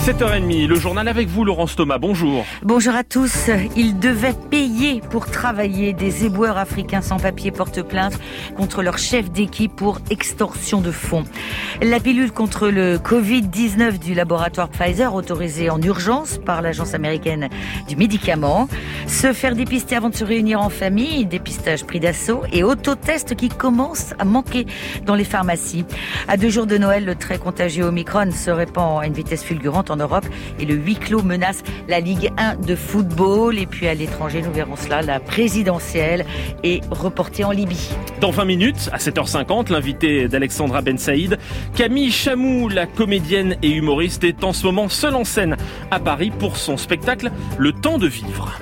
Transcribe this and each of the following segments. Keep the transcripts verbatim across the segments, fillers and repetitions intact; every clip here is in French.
sept heures trente, le journal avec vous, Laurence Thomas, bonjour. Bonjour à tous. Ils devaient payer pour travailler. Des éboueurs africains sans papier portent plainte contre leur chef d'équipe pour extorsion de fonds. La pilule contre le covid dix-neuf du laboratoire Pfizer, autorisée en urgence par l'agence américaine du médicament. Se faire dépister avant de se réunir en famille, dépistage pris d'assaut et autotest qui commence à manquer dans les pharmacies. À deux jours de Noël, le très contagieux Omicron se répand à une vitesse fulgurante en Europe et le huis clos menace la Ligue un de football. Et puis à l'étranger, nous verrons cela, la présidentielle est reportée en Libye. Dans vingt minutes, à sept heures cinquante, l'invité d'Alexandra Ben Saïd, Camille Chamou, la comédienne et humoriste, est en ce moment seule en scène à Paris pour son spectacle Le temps de vivre.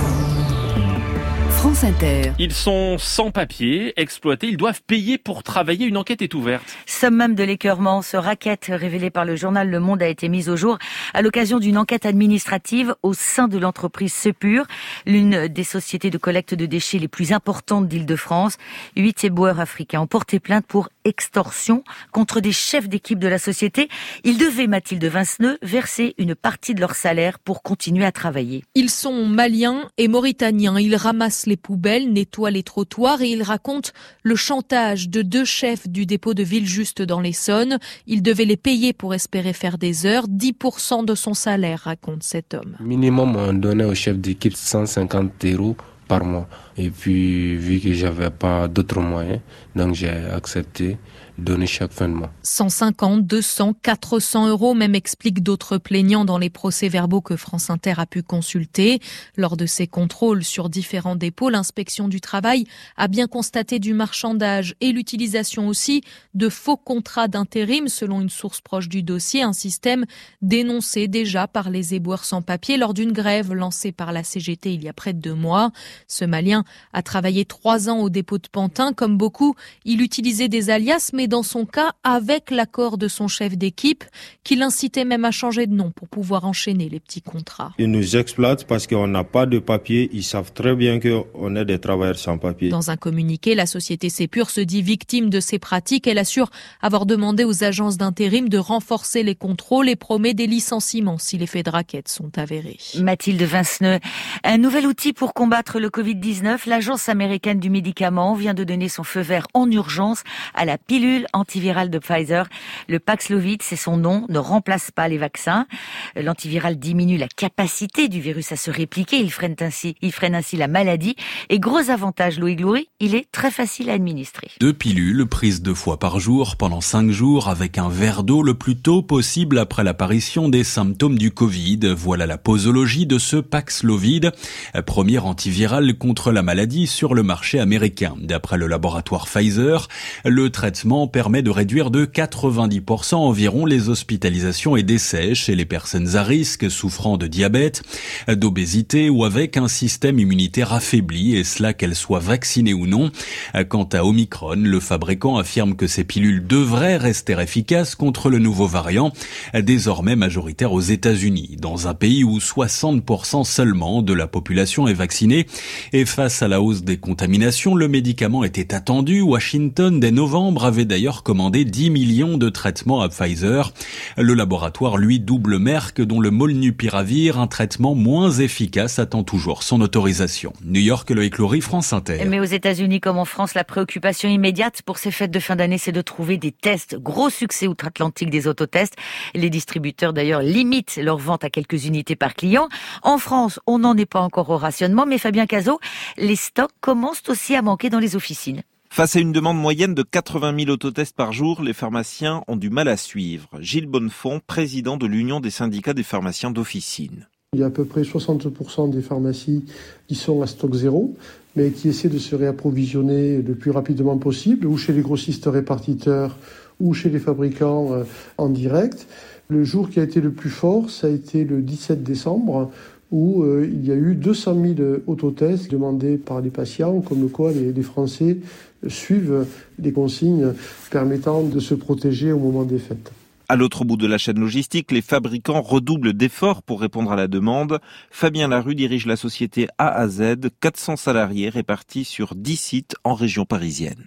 France Inter. Ils sont sans papier, exploités, ils doivent payer pour travailler. Une enquête est ouverte. Summum de l'écœurement, ce racket révélé par le journal Le Monde a été mis au jour à l'occasion d'une enquête administrative au sein de l'entreprise Sepur, l'une des sociétés de collecte de déchets les plus importantes d'Île-de-France. Huit éboueurs africains ont porté plainte pour extorsion contre des chefs d'équipe de la société. Ils devaient, Mathilde Vinceneux, verser une partie de leur salaire pour continuer à travailler. Ils sont maliens et mauritaniens. Ils ramassent les poubelles, nettoient les trottoirs et ils racontent le chantage de deux chefs du dépôt de Villejuste dans l'Essonne. Ils devaient les payer pour espérer faire des heures. dix pour cent de son salaire, raconte cet homme. Minimum, on donnait au chef d'équipe cent cinquante euros par mois. Et puis, vu que j'avais pas d'autres moyens, donc j'ai accepté de donner chaque fin de mois. cent cinquante, deux cents, quatre cents euros, même expliquent d'autres plaignants dans les procès-verbaux que France Inter a pu consulter. Lors de ses contrôles sur différents dépôts, l'inspection du travail a bien constaté du marchandage et l'utilisation aussi de faux contrats d'intérim, selon une source proche du dossier, un système dénoncé déjà par les éboueurs sans papier lors d'une grève lancée par la C G T il y a près de deux mois. Ce Malien a travaillé trois ans au dépôt de Pantin. Comme beaucoup, il utilisait des alias, mais dans son cas, avec l'accord de son chef d'équipe, qui l'incitait même à changer de nom pour pouvoir enchaîner les petits contrats. Ils nous exploitent parce qu'on n'a pas de papier. Ils savent très bien qu'on est des travailleurs sans papier. Dans un communiqué, la société Sepur se dit victime de ces pratiques. Elle assure avoir demandé aux agences d'intérim de renforcer les contrôles et promet des licenciements si les faits de racket sont avérés. Mathilde Vinceneux, un nouvel outil pour combattre le covid dix-neuf. L'agence américaine du médicament vient de donner son feu vert en urgence à la pilule antivirale de Pfizer. Le Paxlovid, c'est son nom, ne remplace pas les vaccins. L'antiviral diminue la capacité du virus à se répliquer. Il freine ainsi, il freine ainsi la maladie. Et gros avantage, Loïc Loury, il est très facile à administrer. Deux pilules prises deux fois par jour pendant cinq jours avec un verre d'eau le plus tôt possible après l'apparition des symptômes du Covid. Voilà la posologie de ce Paxlovid, premier antiviral contre la maladie sur le marché américain. D'après le laboratoire Pfizer, le traitement permet de réduire de quatre-vingt-dix pour cent environ les hospitalisations et décès chez les personnes à risque souffrant de diabète, d'obésité ou avec un système immunitaire affaibli, et cela qu'elles soient vaccinées ou non. Quant à Omicron, le fabricant affirme que ces pilules devraient rester efficaces contre le nouveau variant, désormais majoritaire aux États-Unis, dans un pays où soixante pour cent seulement de la population est vaccinée. Et face à la hausse des contaminations, le médicament était attendu. Washington, dès novembre, avait d'ailleurs commandé dix millions de traitements à Pfizer. Le laboratoire, lui, double Merck, dont le Molnupiravir, un traitement moins efficace, attend toujours son autorisation. New York, Loïc Loury, France Inter. Mais aux États-Unis comme en France, la préoccupation immédiate pour ces fêtes de fin d'année, c'est de trouver des tests. Gros succès outre-Atlantique des autotests. Les distributeurs, d'ailleurs, limitent leur vente à quelques unités par client. En France, on n'en est pas encore au rationnement, mais Fabien Cazot, les stocks commencent aussi à manquer dans les officines. Face à une demande moyenne de quatre-vingt mille autotests par jour, les pharmaciens ont du mal à suivre. Gilles Bonnefond, président de l'Union des syndicats des pharmaciens d'officine. Il y a à peu près soixante pour cent des pharmacies qui sont à stock zéro, mais qui essaient de se réapprovisionner le plus rapidement possible, ou chez les grossistes répartiteurs, ou chez les fabricants en direct. Le jour qui a été le plus fort, ça a été le dix-sept décembre, où euh, il y a eu deux cent mille autotests demandés par les patients, comme quoi les, les Français suivent les consignes permettant de se protéger au moment des fêtes. À l'autre bout de la chaîne logistique, les fabricants redoublent d'efforts pour répondre à la demande. Fabien Larue dirige la société A à Z, quatre cents salariés répartis sur dix sites en région parisienne.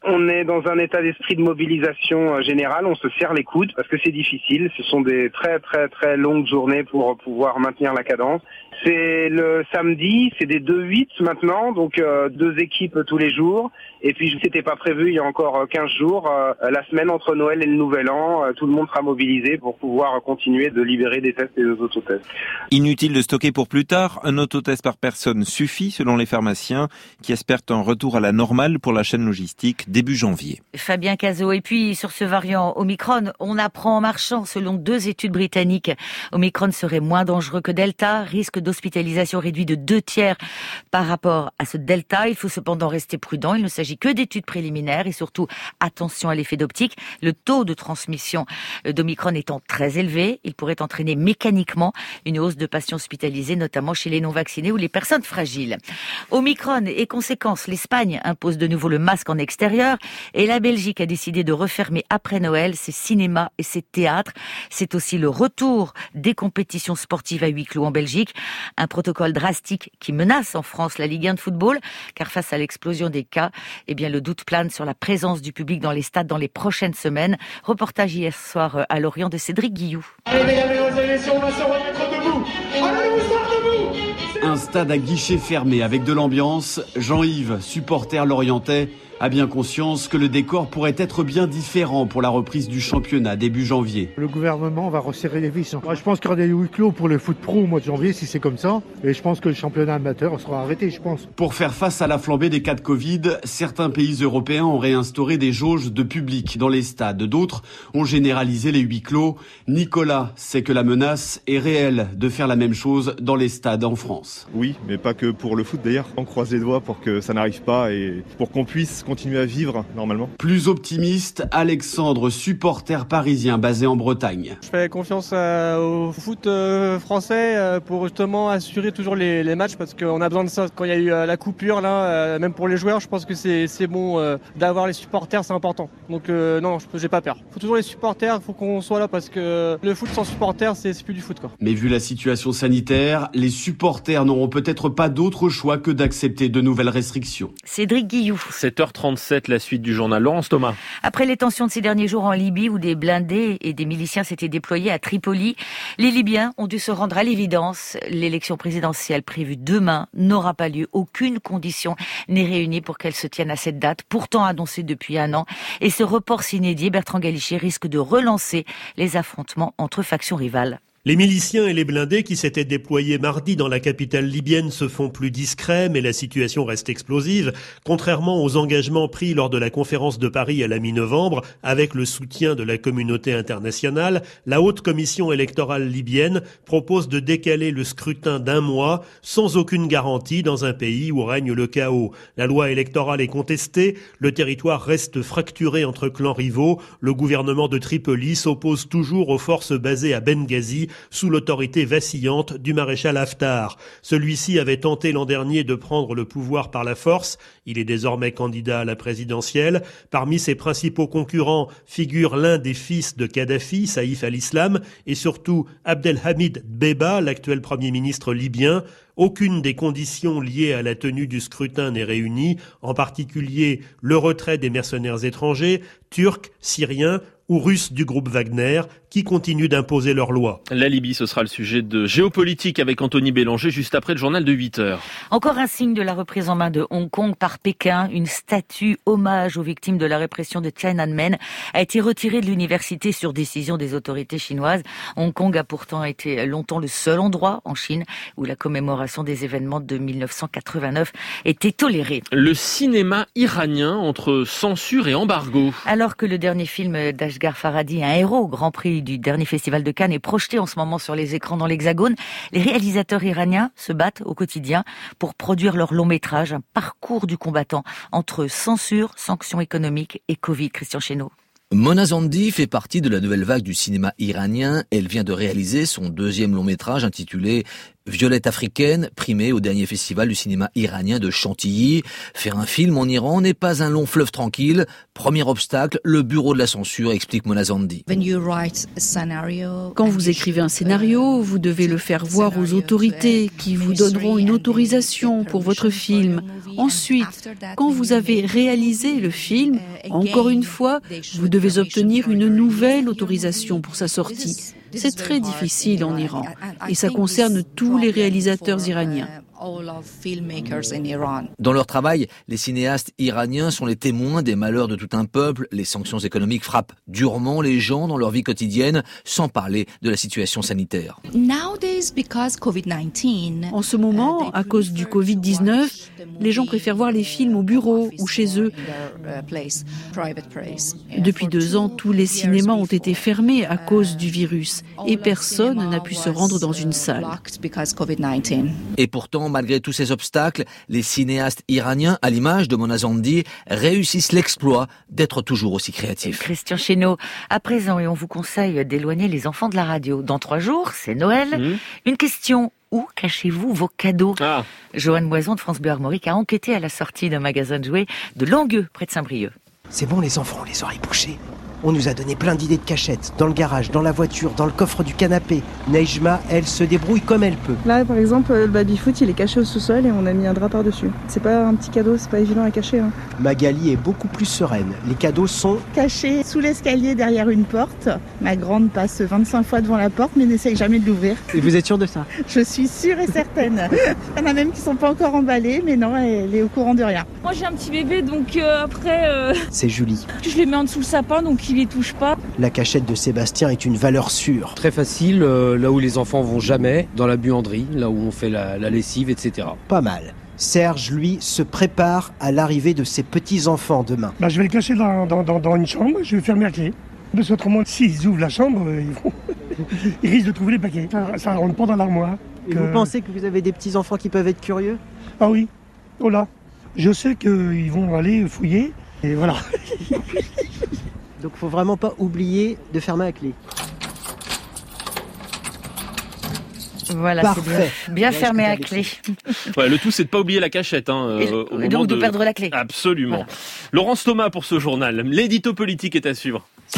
On est dans un état d'esprit de mobilisation générale, on se serre les coudes parce que c'est difficile, ce sont des très très très longues journées pour pouvoir maintenir la cadence. C'est le samedi, c'est des deux huit maintenant, donc euh, deux équipes tous les jours. Et puis c'était pas prévu il y a encore quinze jours, euh, la semaine entre Noël et le Nouvel An, euh, tout le monde sera mobilisé pour pouvoir continuer de libérer des tests et des autotests. Inutile de stocker pour plus tard, un autotest par personne suffit selon les pharmaciens qui espèrent un retour à la normale pour la chaîne logistique début janvier. Fabien Cazot, et puis sur ce variant Omicron, on apprend en marchant, selon deux études britanniques, Omicron serait moins dangereux que Delta, risque d'hospitalisation réduit de deux tiers par rapport à ce Delta. Il faut cependant rester prudent, il ne s'agit que d'études préliminaires et surtout attention à l'effet d'optique. Le taux de transmission d'Omicron étant très élevé, il pourrait entraîner mécaniquement une hausse de patients hospitalisés, notamment chez les non-vaccinés ou les personnes fragiles. Omicron et conséquences, l'Espagne impose de nouveau le masque en extérieur et la Belgique a décidé de refermer après Noël ses cinémas et ses théâtres. C'est aussi le retour des compétitions sportives à huis clos en Belgique. Un protocole drastique qui menace en France la Ligue un de football, car face à l'explosion des cas, eh bien le doute plane sur la présence du public dans les stades dans les prochaines semaines. Reportage hier soir à Lorient de Cédric Guilloux. Allez, mesdames et messieurs, on va se remettre debout. Allez, on sort debout. Un stade à guichet fermé avec de l'ambiance. Jean-Yves, supporter lorientais, a bien conscience que le décor pourrait être bien différent pour la reprise du championnat début janvier. Le gouvernement va resserrer les vis. Je pense qu'il y aura des huis clos pour le foot pro au mois de janvier si c'est comme ça. Et je pense que le championnat amateur sera arrêté, je pense. Pour faire face à la flambée des cas de Covid, certains pays européens ont réinstauré des jauges de public dans les stades. D'autres ont généralisé les huis clos. Nicolas sait que la menace est réelle de faire la même chose dans les stades en France. Oui, mais pas que pour le foot d'ailleurs. On croise les doigts pour que ça n'arrive pas et pour qu'on puisse continuer à vivre normalement. Plus optimiste, Alexandre, supporter parisien basé en Bretagne. Je fais confiance euh, au foot euh, français euh, pour justement assurer toujours les, les matchs parce qu'on a besoin de ça. Quand il y a eu euh, la coupure, là, euh, même pour les joueurs, je pense que c'est, c'est bon euh, d'avoir les supporters, c'est important. Donc euh, non, je j'ai pas peur. Il faut toujours les supporters, il faut qu'on soit là parce que le foot sans supporters, c'est, c'est plus du foot, quoi. Mais vu la situation sanitaire, les supporters n'auront peut-être pas d'autre choix que d'accepter de nouvelles restrictions. Cédric Guilloux. sept heures trente-sept, la suite du journal. Laurence Thomas. Après les tensions de ces derniers jours en Libye où des blindés et des miliciens s'étaient déployés à Tripoli, les Libyens ont dû se rendre à l'évidence. L'élection présidentielle prévue demain n'aura pas lieu. Aucune condition n'est réunie pour qu'elle se tienne à cette date, pourtant annoncée depuis un an. Et ce report s'inédit, Bertrand Galliché, risque de relancer les affrontements entre factions rivales. Les miliciens et les blindés qui s'étaient déployés mardi dans la capitale libyenne se font plus discrets, mais la situation reste explosive, contrairement aux engagements pris lors de la conférence de Paris à la mi-novembre, avec le soutien de la communauté internationale. La haute commission électorale libyenne propose de décaler le scrutin d'un mois, sans aucune garantie dans un pays où règne le chaos. La loi électorale est contestée, le territoire reste fracturé entre clans rivaux, le gouvernement de Tripoli s'oppose toujours aux forces basées à Benghazi, sous l'autorité vacillante du maréchal Haftar. Celui-ci avait tenté l'an dernier de prendre le pouvoir par la force. Il est désormais candidat à la présidentielle. Parmi ses principaux concurrents figure l'un des fils de Kadhafi, Saïf al-Islam, et surtout Abdelhamid Dbeiba, l'actuel premier ministre libyen. Aucune des conditions liées à la tenue du scrutin n'est réunie, en particulier le retrait des mercenaires étrangers, turcs, syriens ou russes du groupe Wagner, qui continuent d'imposer leurs lois. La Libye, ce sera le sujet de géopolitique avec Anthony Bélanger, juste après le journal de huit heures. Encore un signe de la reprise en main de Hong Kong par Pékin. Une statue hommage aux victimes de la répression de Tiananmen a été retirée de l'université sur décision des autorités chinoises. Hong Kong a pourtant été longtemps le seul endroit en Chine où la commémoration des événements de mille neuf cent quatre-vingt-neuf était tolérée. Le cinéma iranien entre censure et embargo. Alors que le dernier film d'Ashghar Farhadi, un héros, Grand Prix du dernier festival de Cannes, est projeté en ce moment sur les écrans dans l'Hexagone, les réalisateurs iraniens se battent au quotidien pour produire leur long métrage, un parcours du combattant entre censure, sanctions économiques et Covid. Christian Chesneau. Mona Zandi fait partie de la nouvelle vague du cinéma iranien. Elle vient de réaliser son deuxième long métrage intitulé Violette africaine, primée au dernier festival du cinéma iranien de Chantilly. Faire un film en Iran n'est pas un long fleuve tranquille. Premier obstacle, le bureau de la censure, explique Mona Zandi. Quand vous écrivez un scénario, vous devez le faire voir aux autorités qui vous donneront une autorisation pour votre film. Ensuite, quand vous avez réalisé le film, encore une fois, vous devez obtenir une nouvelle autorisation pour sa sortie. C'est très difficile en Iran et ça concerne tous les réalisateurs iraniens. Dans leur travail, les cinéastes iraniens sont les témoins des malheurs de tout un peuple. Les sanctions économiques frappent durement les gens dans leur vie quotidienne, sans parler de la situation sanitaire. En ce moment, à cause du covid dix-neuf, les gens préfèrent voir les films au bureau ou chez eux. Depuis deux ans, tous les cinémas ont été fermés à cause du virus et personne n'a pu se rendre dans une salle. Et pourtant, malgré tous ces obstacles, les cinéastes iraniens, à l'image de Mona Zandi, réussissent l'exploit d'être toujours aussi créatifs. Christian Chesneau, à présent, et on vous conseille d'éloigner les enfants de la radio. Dans trois jours, c'est Noël. Mmh. Une question, où cachez-vous vos cadeaux? ah. Joanne Moison de France Bleu Armorique a enquêté à la sortie d'un magasin de jouets de Langueux, près de Saint-Brieuc. C'est bon les enfants, les oreilles bouchées. On nous a donné plein d'idées de cachettes, dans le garage, dans la voiture, dans le coffre du canapé. Nejma, elle, se débrouille comme elle peut. Là, par exemple, le baby-foot, il est caché au sous-sol et on a mis un drap par-dessus. C'est pas un petit cadeau, c'est pas évident à cacher. Hein. Magali est beaucoup plus sereine. Les cadeaux sont... cachés sous l'escalier derrière une porte. Ma grande passe vingt-cinq fois devant la porte, mais n'essaye jamais de l'ouvrir. Et vous êtes sûre de ça? Je suis sûre et certaine. Il y en a même qui sont pas encore emballés, mais non, elle est au courant de rien. Moi, j'ai un petit bébé, donc euh, après... Euh... C'est Julie. Je les mets en dessous le sapin, donc il les touche pas. La cachette de Sébastien est une valeur sûre. Très facile, euh, là où les enfants vont jamais, dans la buanderie, là où on fait la, la lessive, et cetera. Pas mal. Serge, lui, se prépare à l'arrivée de ses petits-enfants demain. Bah, je vais le cacher dans, dans, dans, dans une chambre, je vais fermer la clé. Parce qu'autrement, s'ils ouvrent la chambre, ils, vont... ils risquent de trouver les paquets. Ça ne rentre pas dans l'armoire. Et que... vous pensez que vous avez des petits-enfants qui peuvent être curieux? Ah oui, oh là. Je sais qu'ils vont aller fouiller, et voilà. Donc faut vraiment pas oublier de fermer la clé. Voilà, c'est bien, bien fermé à clé. Ouais, le tout, c'est de pas oublier la cachette. Hein, et, au et donc de, de perdre la clé. Absolument. Voilà. Laurence Thomas pour ce journal. L'édito politique est à suivre.